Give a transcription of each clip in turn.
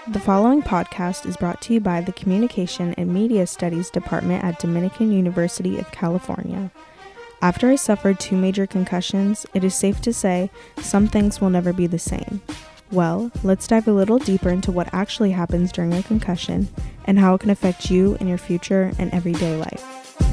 The following podcast is brought to you by the Communication and Media Studies Department at Dominican University of California. After I suffered 2 major concussions, it is safe to say some things will never be the same. Well, let's dive a little deeper into what actually happens during a concussion and how it can affect you in your future and everyday life.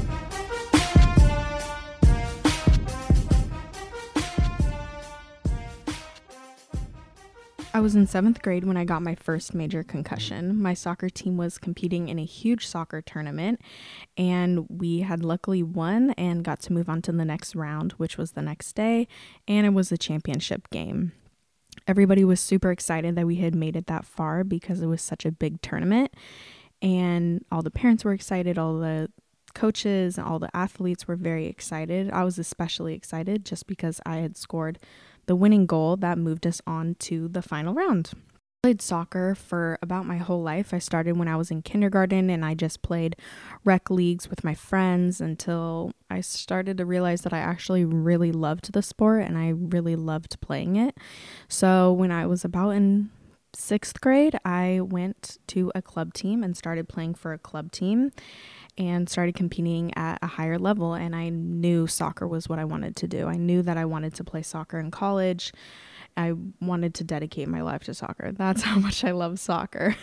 I was in 7th grade when I got my first major concussion. My soccer team was competing in a huge soccer tournament, and we had luckily won and got to move on to the next round, which was the next day, and it was the championship game. Everybody was super excited that we had made it that far because it was such a big tournament, and all the parents were excited, all the coaches, all the athletes were very excited. I was especially excited just because I had scored the winning goal that moved us on to the final round. I played soccer for about my whole life. I started when I was in kindergarten and I just played rec leagues with my friends until I started to realize that I actually really loved the sport and I really loved playing it. So when I was about in 6th grade, I went to a club team and started playing for a club team and started competing at a higher level, and I knew soccer was what I wanted to do. I knew that I wanted to play soccer in college. I wanted to dedicate my life to soccer. That's how much I love soccer.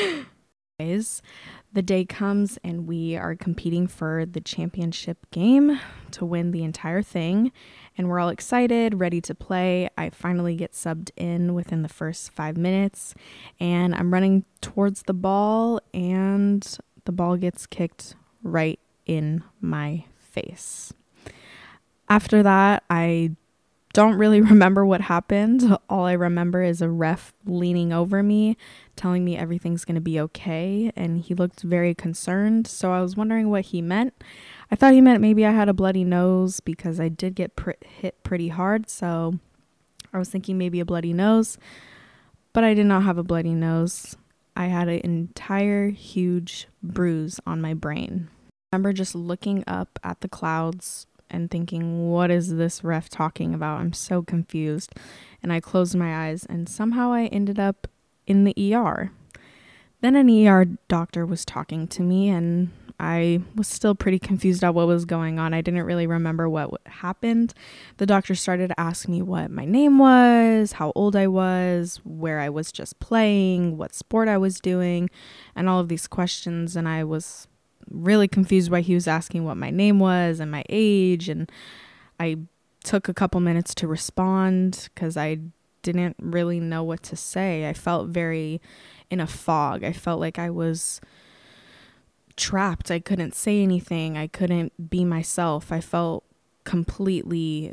The day comes and we are competing for the championship game to win the entire thing, and we're all excited, ready to play. I finally get subbed in within the first 5 minutes, and I'm running towards the ball, and the ball gets kicked right in my face. After that, I don't really remember what happened. All I remember is a ref leaning over me, telling me everything's going to be okay, and he looked very concerned, so I was wondering what he meant. I thought he meant maybe I had a bloody nose because I did get hit pretty hard, so I was thinking maybe a bloody nose, but I did not have a bloody nose. I had an entire huge bruise on my brain. I remember just looking up at the clouds and thinking, what is this ref talking about? I'm so confused. And I closed my eyes and somehow I ended up in the ER. Then an ER doctor was talking to me and I was still pretty confused at what was going on. I didn't really remember what happened. The doctor started to ask me what my name was, how old I was, where I was just playing, what sport I was doing, and all of these questions. And I was really confused why he was asking what my name was and my age. And I took a couple minutes to respond because I didn't really know what to say. I felt very in a fog. I felt like I was trapped. I couldn't say anything. I couldn't be myself. I felt completely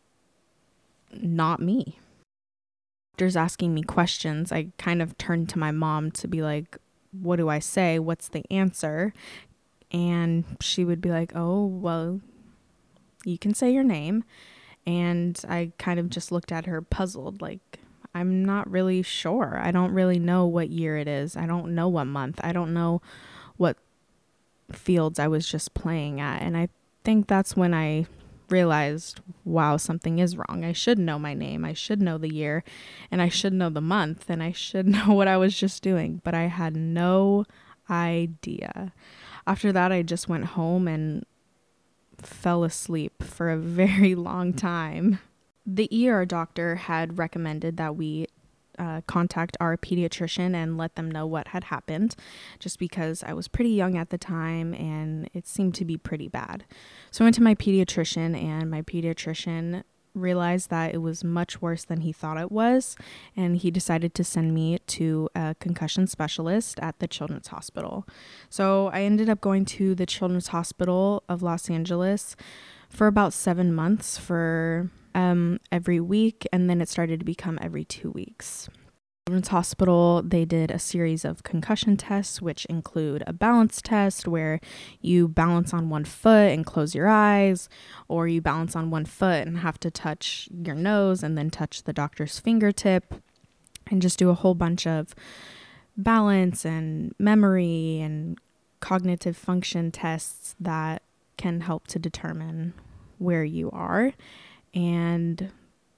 not me. Doctors asking me questions. I kind of turned to my mom to be like, what do I say? What's the answer? And she would be like, oh, well, you can say your name. And I kind of just looked at her puzzled, like, I'm not really sure. I don't really know what year it is. I don't know what month. I don't know what fields I was just playing at. And I think that's when I realized, wow, something is wrong. I should know my name. I should know the year, and I should know the month, and I should know what I was just doing. But I had no idea. After that, I just went home and fell asleep for a very long time. The ER doctor had recommended that we contact our pediatrician and let them know what had happened, just because I was pretty young at the time and it seemed to be pretty bad. So I went to my pediatrician, and my pediatrician realized that it was much worse than he thought it was, and he decided to send me to a concussion specialist at the Children's Hospital. So I ended up going to the Children's Hospital of Los Angeles for about 7 months for every week, and then it started to become every 2 weeks. Children's Hospital, they did a series of concussion tests, which include a balance test where you balance on one foot and close your eyes, or you balance on one foot and have to touch your nose and then touch the doctor's fingertip, and just do a whole bunch of balance and memory and cognitive function tests that can help to determine where you are. And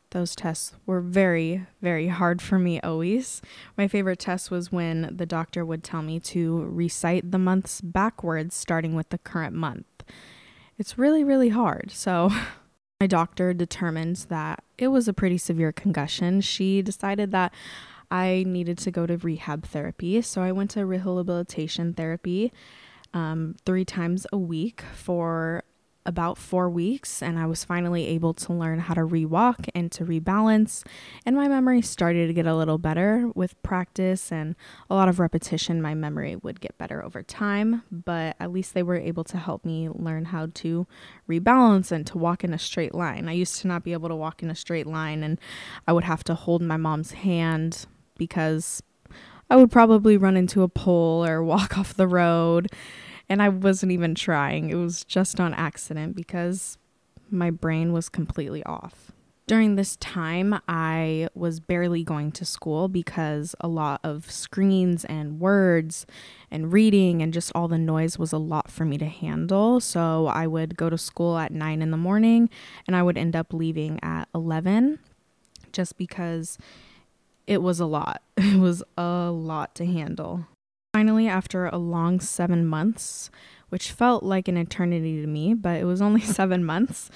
Those tests were very, very hard for me always. My favorite test was when the doctor would tell me to recite the months backwards, starting with the current month. It's really, really hard. So my doctor determined that it was a pretty severe concussion. She decided that I needed to go to rehab therapy. So I went to rehabilitation therapy 3 times a week for about 4 weeks, and I was finally able to learn how to re-walk and to rebalance, and my memory started to get a little better with practice and a lot of repetition. My memory would get better over time, but at least they were able to help me learn how to rebalance and to walk in a straight line. I used to not be able to walk in a straight line, and I would have to hold my mom's hand because I would probably run into a pole or walk off the road. And I wasn't even trying. It was just on accident because my brain was completely off. During this time, I was barely going to school because a lot of screens and words and reading and just all the noise was a lot for me to handle. So I would go to school at 9 in the morning and I would end up leaving at 11 just because it was a lot. It was a lot to handle. Finally, after a long 7 months, which felt like an eternity to me, but it was only 7 months,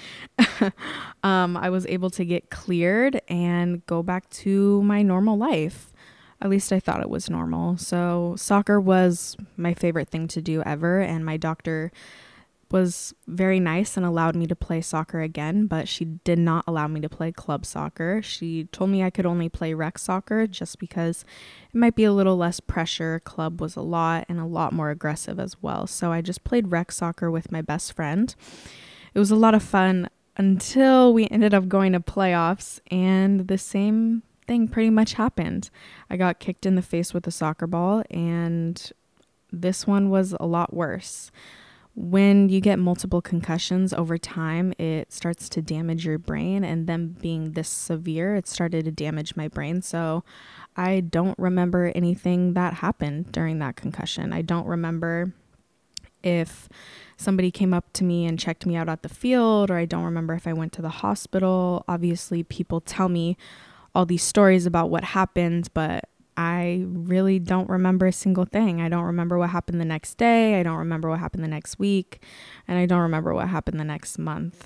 I was able to get cleared and go back to my normal life. At least I thought it was normal. So soccer was my favorite thing to do ever, and my doctor was very nice and allowed me to play soccer again, but she did not allow me to play club soccer. She told me I could only play rec soccer just because it might be a little less pressure. Club was a lot and a lot more aggressive as well. So I just played rec soccer with my best friend. It was a lot of fun until we ended up going to playoffs, and the same thing pretty much happened. I got kicked in the face with a soccer ball, and this one was a lot worse. When you get multiple concussions over time, it starts to damage your brain, and them being this severe, it started to damage my brain. So I don't remember anything that happened during that concussion. I don't remember if somebody came up to me and checked me out at the field, or I don't remember if I went to the hospital. Obviously, people tell me all these stories about what happened, but I really don't remember a single thing. I don't remember what happened the next day. I don't remember what happened the next week. And I don't remember what happened the next month.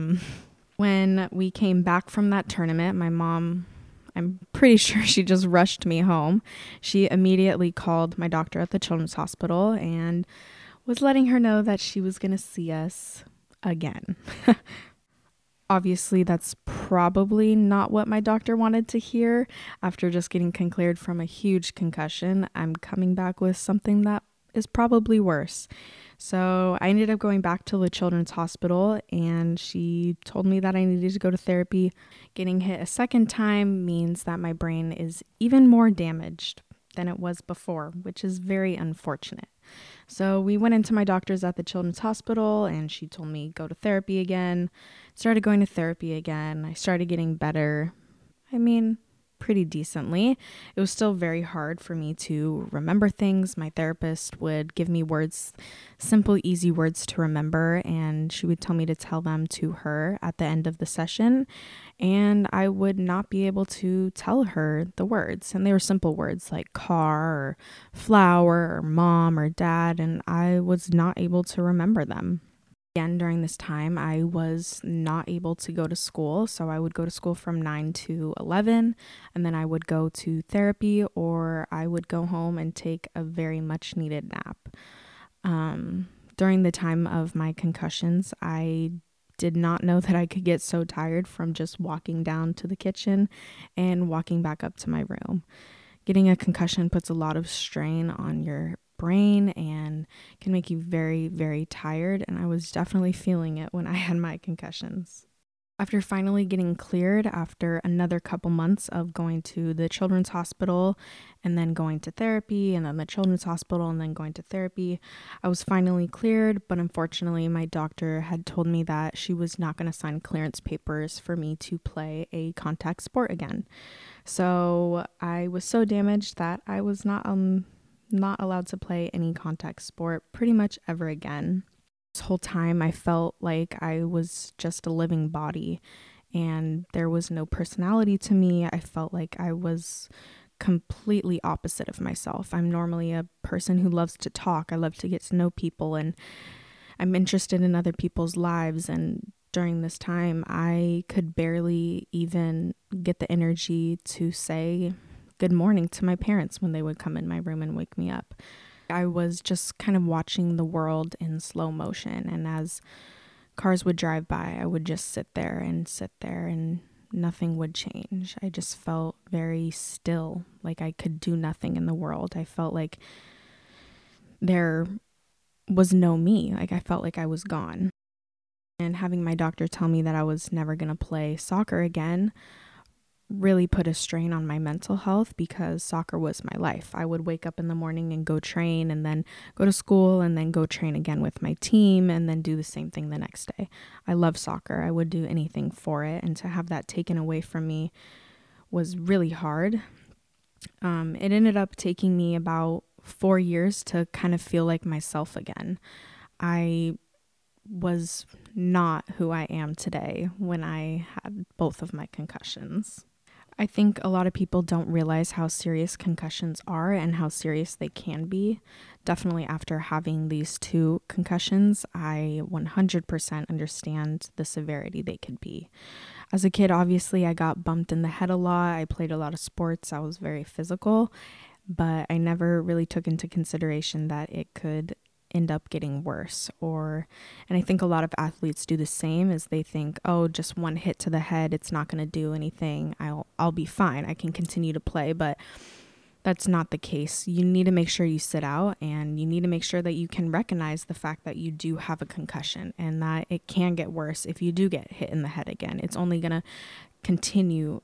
When we came back from that tournament, my mom, I'm pretty sure she just rushed me home. She immediately called my doctor at the Children's Hospital and was letting her know that she was going to see us again. Obviously, that's probably not what my doctor wanted to hear. After just getting cleared from a huge concussion, I'm coming back with something that is probably worse. So I ended up going back to the Children's Hospital, and she told me that I needed to go to therapy. Getting hit a second time means that my brain is even more damaged than it was before, which is very unfortunate. So we went into my doctor's at the Children's Hospital, and she told me go to therapy again. Started going to therapy again. I started getting better. Pretty decently. It was still very hard for me to remember things. My therapist would give me words, simple, easy words to remember, and she would tell me to tell them to her at the end of the session, and I would not be able to tell her the words. And they were simple words like car or flower or mom or dad, and I was not able to remember them. Again, during this time, I was not able to go to school, so I would go to school from 9 to 11, and then I would go to therapy, or I would go home and take a very much needed nap. During the time of my concussions, I did not know that I could get so tired from just walking down to the kitchen and walking back up to my room. Getting a concussion puts a lot of strain on your brain and can make you very, very tired, and I was definitely feeling it when I had my concussions. After finally getting cleared, after another couple months of going to the Children's Hospital and then going to therapy and then the Children's Hospital and then going to therapy, I was finally cleared, but unfortunately my doctor had told me that she was not going to sign clearance papers for me to play a contact sport again. So I was so damaged that I was not allowed to play any contact sport pretty much ever again. This whole time I felt like I was just a living body, and there was no personality to me. I felt like I was completely opposite of myself. I'm normally a person who loves to talk. I love to get to know people, and I'm interested in other people's lives. And during this time, I could barely even get the energy to say good morning to my parents when they would come in my room and wake me up. I was just kind of watching the world in slow motion, and as cars would drive by, I would just sit there, and nothing would change. I just felt very still, like I could do nothing in the world. I felt like there was no me. Like I felt like I was gone. And having my doctor tell me that I was never going to play soccer again really put a strain on my mental health, because soccer was my life. I would wake up in the morning and go train, and then go to school, and then go train again with my team, and then do the same thing the next day. I love soccer. I would do anything for it, and to have that taken away from me was really hard. It ended up taking me about 4 years to kind of feel like myself again. I was not who I am today when I had both of my concussions. I think a lot of people don't realize how serious concussions are and how serious they can be. Definitely after having these 2 concussions, I 100% understand the severity they could be. As a kid, obviously, I got bumped in the head a lot. I played a lot of sports. I was very physical, but I never really took into consideration that it could end up getting worse. And I think a lot of athletes do the same, as they think, oh, just one hit to the head, it's not going to do anything. I'll be fine. I can continue to play, but that's not the case. You need to make sure you sit out, and you need to make sure that you can recognize the fact that you do have a concussion, and that it can get worse if you do get hit in the head again. It's only going to continue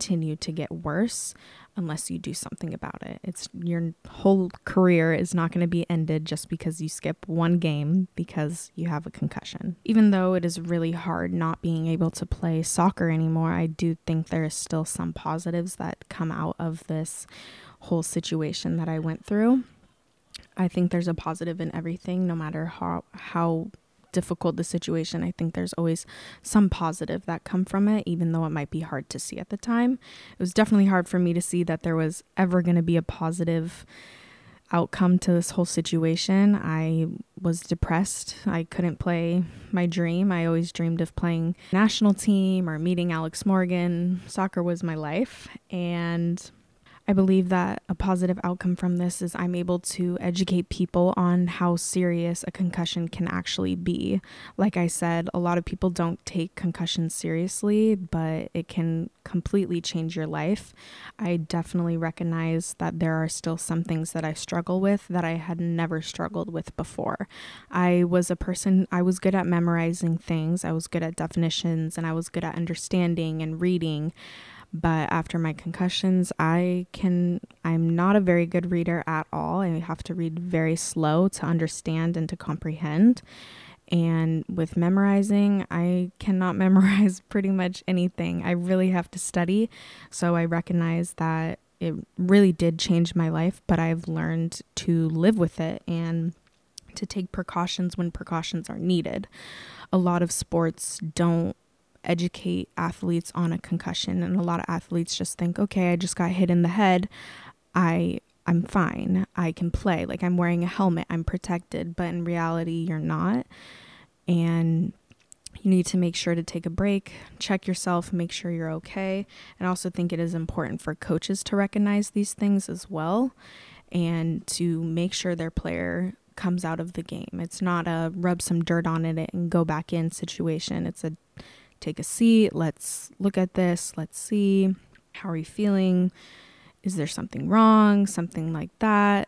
to get worse unless you do something about it. Your whole career is not going to be ended just because you skip one game because you have a concussion. Even though it is really hard not being able to play soccer anymore, I do think there is still some positives that come out of this whole situation that I went through. I think there's a positive in everything, no matter how difficult the situation. I think there's always some positive that come from it, even though it might be hard to see at the time. It was definitely hard for me to see that there was ever going to be a positive outcome to this whole situation. I was depressed. I couldn't play my dream. I always dreamed of playing national team or meeting Alex Morgan. Soccer was my life, and I believe that a positive outcome from this is I'm able to educate people on how serious a concussion can actually be. Like I said, a lot of people don't take concussions seriously, but it can completely change your life. I definitely recognize that there are still some things that I struggle with that I had never struggled with before. I was good at memorizing things, I was good at definitions, and I was good at understanding and reading. But after my concussions, I'm not a very good reader at all. I have to read very slow to understand and to comprehend. And with memorizing, I cannot memorize pretty much anything. I really have to study. So I recognize that it really did change my life, but I've learned to live with it and to take precautions when precautions are needed. A lot of sports don't educate athletes on a concussion, and a lot of athletes just think, okay, I just got hit in the head, I'm fine, I can play, like I'm wearing a helmet, I'm protected. But in reality, you're not, and you need to make sure to take a break, check yourself, make sure you're okay. And I also think it is important for coaches to recognize these things as well, and to make sure their player comes out of the game. It's not a rub some dirt on it and go back in situation. It's a take a seat, let's look at this, let's see, how are you feeling? Is there something wrong? Something like that.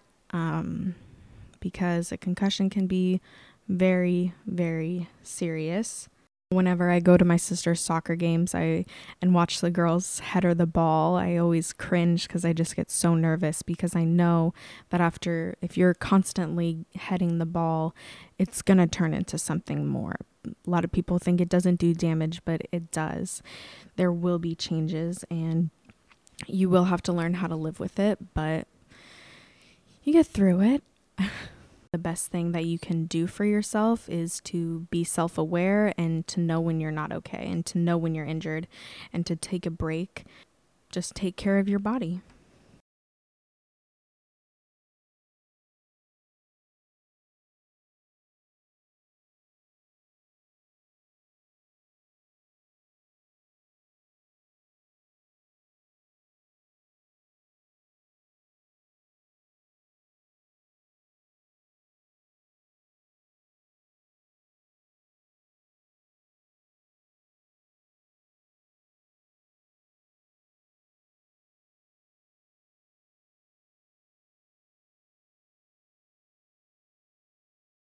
Because a concussion can be very, very serious. Whenever I go to my sister's soccer games and watch the girls header the ball, I always cringe because I just get so nervous, because I know that if you're constantly heading the ball, it's going to turn into something more. A lot of people think it doesn't do damage, but it does. There will be changes, and you will have to learn how to live with it, but you get through it. The best thing that you can do for yourself is to be self-aware and to know when you're not okay and to know when you're injured and to take a break. Just take care of your body.